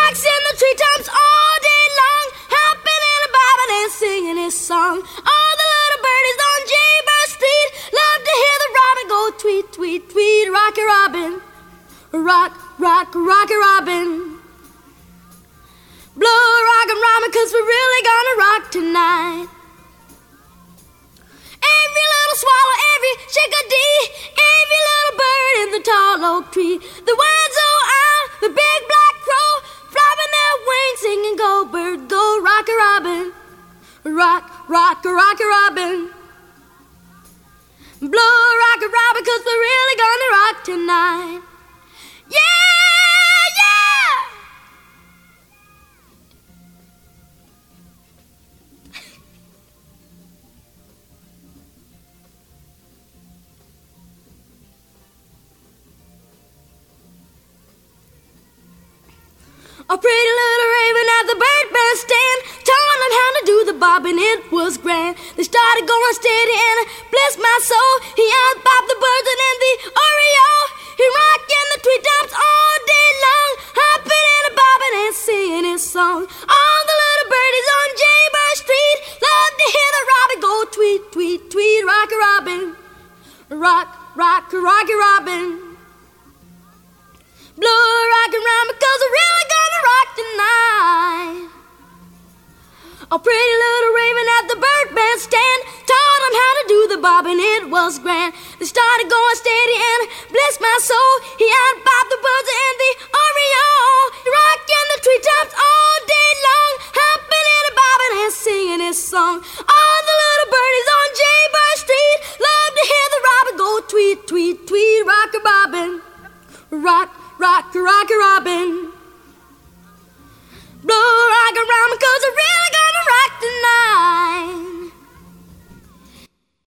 rocks in the treetops all day long, hopping and bobbing and singing his song. All the little birdies on Jaybird Street love to hear the robin go tweet, tweet, tweet. Rocky Robin, rock, rock, Rocky Robin. Blow a rockin' Robin, 'cause we're really gonna rock tonight. Every little swallow, every chickadee, every little bird in the tall oak tree, the one's-o owl, the big black crow, flapping their wings, singing, go bird, go, Rocky Robin. Rock, rock, Rocky Robin. Blow a rockin' Robin, 'cause we're really gonna rock tonight. Yeah, yeah! A pretty little raven at the bird bandstand, telling them how to do the bobbing, it was grand. They started going steady and bless my soul, he out-bobbed the birds and in the oriole. He rocked in the treetops all day long, hopping and bobbing and singing his song. All the little birdies on Jaybird Street love to hear the robin go tweet, tweet, tweet. Rocky Robin, rock, rock, Rocky Robin. Blow a rockin' Robin, 'cause we're really gonna rock tonight. A pretty little raven at the bird bandstand taught him how to do the bobbing, it was grand. They started going steady and bless my soul, he out-bobbed the birds and